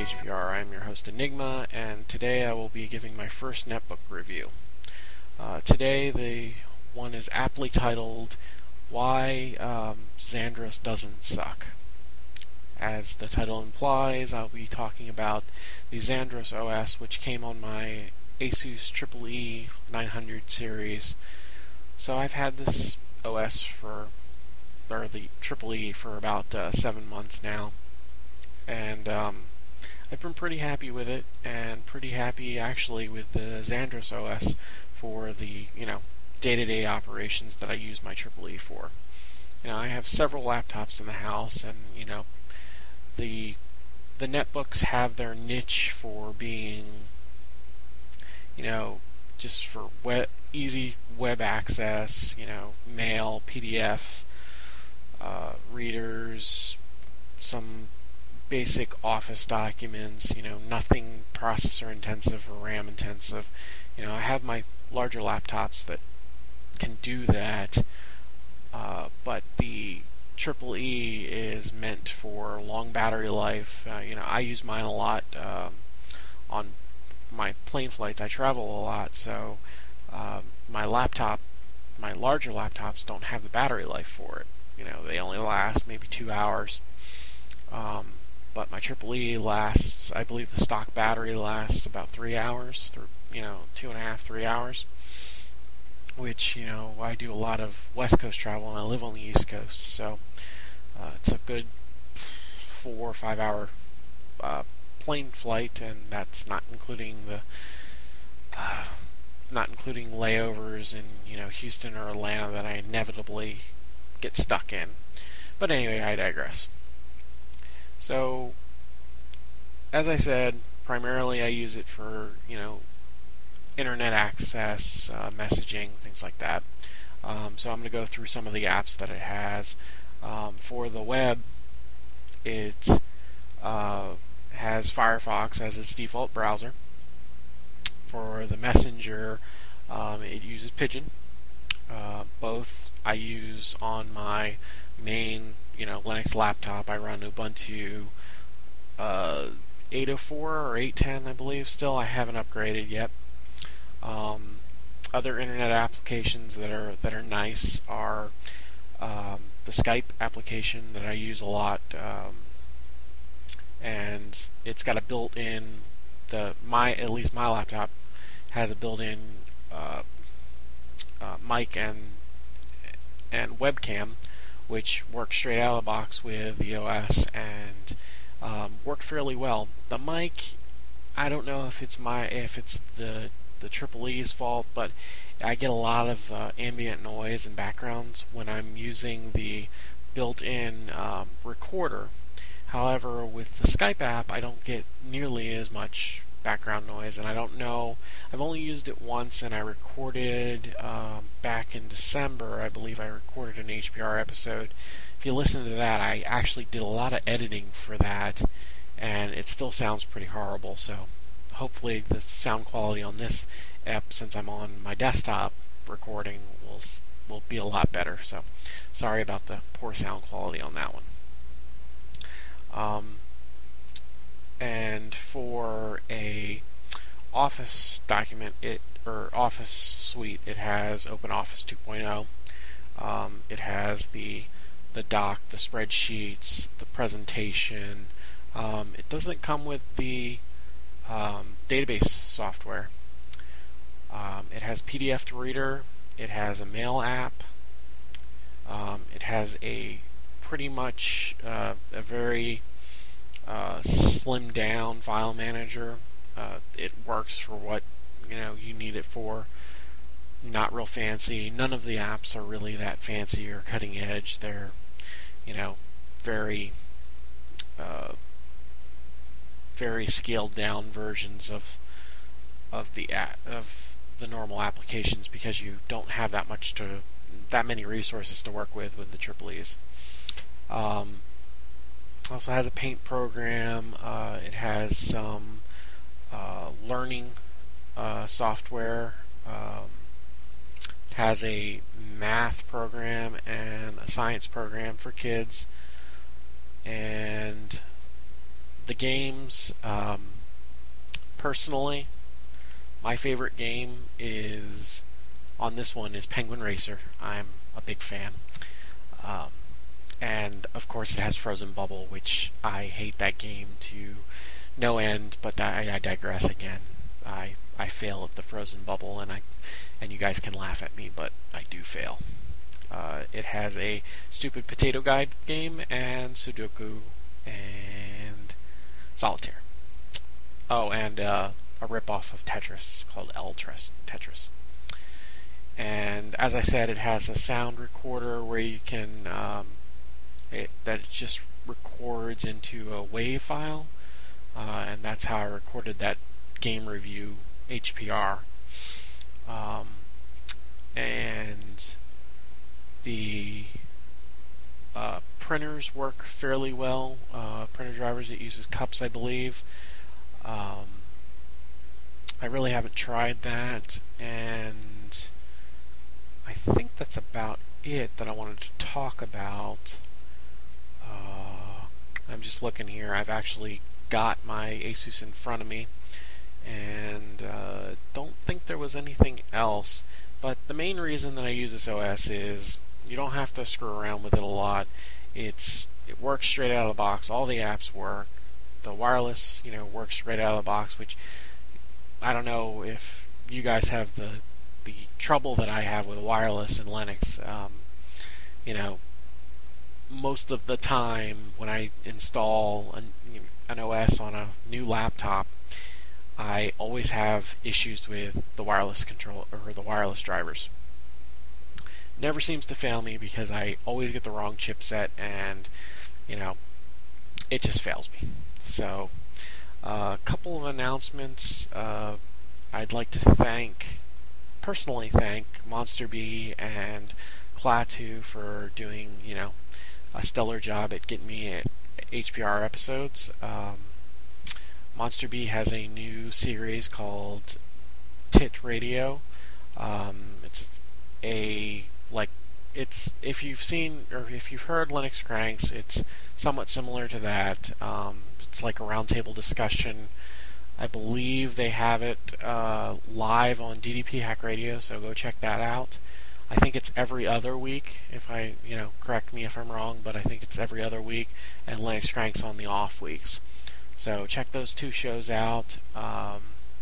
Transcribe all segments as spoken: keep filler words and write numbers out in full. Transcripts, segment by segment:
H P R. I'm your host Enigma, and today I will be giving my first netbook review. Uh, today the one is aptly titled, Why um, Xandros Doesn't Suck. As the title implies, I'll be talking about the Xandros O S, which came on my Asus triple E nine hundred series. So I've had this O S for, or the triple E for about uh, seven months now. And um, I've been pretty happy with it, and pretty happy actually with the Xandros O S for the, you know, day-to-day operations that I use my triple E for. You know, I have several laptops in the house, and you know, the the netbooks have their niche for being, you know, just for web, easy web access, you know, mail, P D F, uh, readers, some basic office documents, you know, nothing processor intensive or RAM intensive. You know, I have my larger laptops that can do that, uh, but the triple E is meant for long battery life. Uh, you know, I use mine a lot um, on my plane flights. I travel a lot, so um, my laptop, my larger laptops don't have the battery life for it. You know, they only last maybe two hours. Um, But my triple E lasts, I believe the stock battery lasts about three hours, through, you know, two and a half, three hours. Which, you know, I do a lot of West Coast travel and I live on the East Coast, so uh, it's a good four or five hour uh, plane flight, and that's not including the, uh, not including layovers in, you know, Houston or Atlanta that I inevitably get stuck in. But anyway, I digress. So, as I said, primarily I use it for, you know, internet access, uh, messaging, things like that. Um, so I'm going to go through some of the apps that it has. Um, for the web, it uh, has Firefox as its default browser. For the messenger, um, it uses Pigeon. Uh, both I use on my main, you know, Linux laptop. I run Ubuntu uh, eight oh four or eight ten, I believe. Still, I haven't upgraded yet. Um, other internet applications that are that are nice are um, the Skype application that I use a lot, um, and it's got a built-in the my at least my laptop has a built-in uh, uh, mic and and webcam, which works straight out of the box with the O S and um, worked fairly well. The mic, I don't know if it's my if it's the the triple E's fault, but I get a lot of uh, ambient noise and backgrounds when I'm using the built-in um, recorder. However, with the Skype app, I don't get nearly as much background noise, and I don't know. I've only used it once, and I recorded um, back in December. I believe I recorded an H P R episode. If you listen to that, I actually did a lot of editing for that, and it still sounds pretty horrible. So hopefully the sound quality on this app, since I'm on my desktop recording, will will be a lot better. So sorry about the poor sound quality on that one. Um, and for a Office document, it or Office suite, it has OpenOffice two point oh. Um, it has the the doc, the spreadsheets, the presentation. Um, it doesn't come with the um, database software. Um, it has P D F to reader. It has a mail app. Um, it has a pretty much uh, a very uh, slimmed down file manager. Uh, it works for what you know you need it for. Not real fancy. None of the apps are really that fancy or cutting edge. They're, you know, very, uh, very scaled down versions of of the a- of the normal applications, because you don't have that much to that many resources to work with with the triple E's. Um, also has a paint program. Uh, it has some uh, learning uh, software. Um, it has a math program and a science program for kids, and the games, um, personally, my favorite game is on this one is Penguin Racer. I'm a big fan. Um, and of course it has Frozen Bubble, which I hate that game to no end, but I, I digress again. I I fail at the Frozen Bubble, and I and you guys can laugh at me, but I do fail. Uh, it has a stupid potato guide game and Sudoku and Solitaire. Oh, and uh, a ripoff of Tetris called El Tetris. And as I said, it has a sound recorder where you can um, it, that it just records into a WAV file, uh, and that's how I recorded that game review H P R. Um, and the uh, printers work fairly well. Uh, printer drivers, it uses cups, I believe. Um, I really haven't tried that, and I think that's about it that I wanted to talk about. Uh, I'm just looking here. I've actually got my Asus in front of me, and uh, don't think there was anything else. But the main reason that I use this O S is you don't have to screw around with it a lot. It's it works straight out of the box. All the apps work. The wireless, you know, works right out of the box. Which I don't know if you guys have the the trouble that I have with wireless in Linux. Um, you know, most of the time when I install an, an O S on a new laptop, I always have issues with the wireless control or the wireless drivers. Never seems to fail me because I always get the wrong chipset, and you know, it just fails me. So, a uh, couple of announcements. Uh, I'd like to thank, personally thank MonsterBee and Klaatu for doing, you know, a stellar job at getting me at H P R episodes. Um, MonsterBee has a new series called Tit Radio. Um, it's a like it's if you've seen or if you've heard Linux Cranks, it's somewhat similar to that. Um, it's like a roundtable discussion. I believe they have it uh, live on D D P Hack Radio, so go check that out. I think it's every other week. If I, you know, correct me if I'm wrong, but I think it's every other week, and Linux Cranks on the off weeks. So check those two shows out. Um,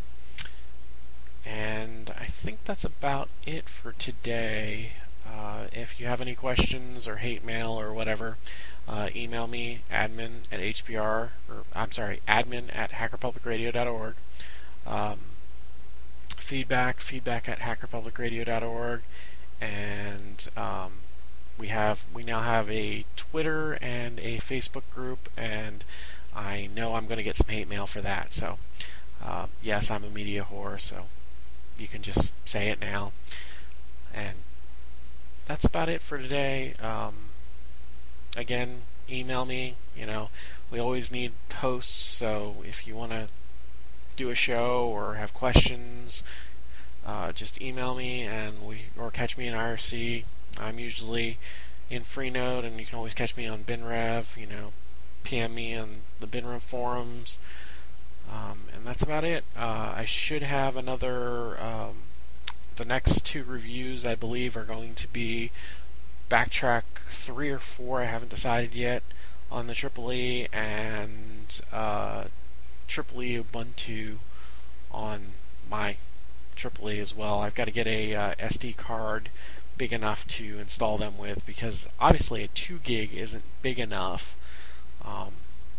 and I think that's about it for today. Uh, if you have any questions or hate mail or whatever, uh, email me, admin at H P R, or I'm sorry, admin at hacker public radio dot org. Um, feedback, feedback at hacker public radio dot org. And um, we have we now have a Twitter and a Facebook group, and I know I'm going to get some hate mail for that. So uh, yes, I'm a media whore, so you can just say it now. And that's about it for today. Um, again, email me. You know, we always need hosts, so if you want to do a show or have questions, uh, just email me, and we or catch me in I R C. I'm usually in Freenode, and you can always catch me on BinRev. You know, P M me on the BinRev forums. Um, and that's about it. Uh, I should have another. Um, the next two reviews, I believe, are going to be Backtrack three or four. I haven't decided yet on the Triple E, and uh, Triple E Ubuntu on my Triple E as well. I've got to get a uh, S D card big enough to install them with, because obviously a two gig isn't big enough. Um,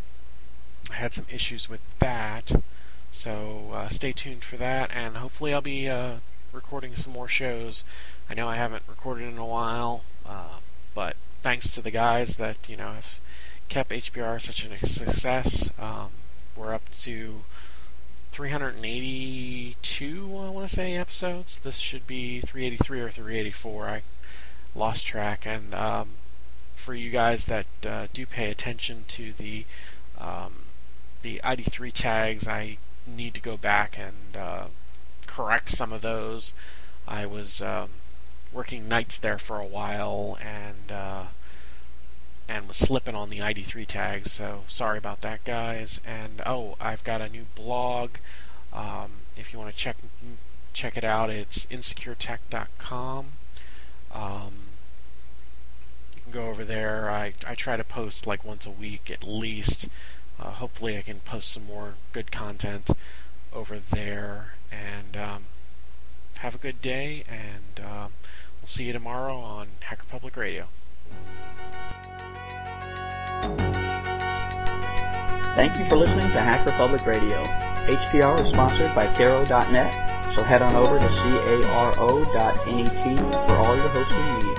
I had some issues with that, so uh, stay tuned for that, and hopefully I'll be uh, recording some more shows. I know I haven't recorded in a while, uh, but thanks to the guys that, you know, have kept H P R such a success. Um, we're up to three hundred eighty-two, I want to say, episodes. This should be three eighty-three or three eighty-four. I lost track, and um, for you guys that uh, do pay attention to the um, the I D three tags, I need to go back and uh, correct some of those. I was um, working nights there for a while, and uh, and was slipping on the I D three tags, so sorry about that, guys. And oh, I've got a new blog. Um, if you want to check check it out, it's insecure tech dot com. Um, you can go over there. I, I try to post like once a week at least. Uh, hopefully I can post some more good content over there. And um, have a good day, and uh, we'll see you tomorrow on Hacker Public Radio. Thank you for listening to Hacker Public Radio. H P R is sponsored by Caro dot net, so head on over to caro dot net for all your hosting needs.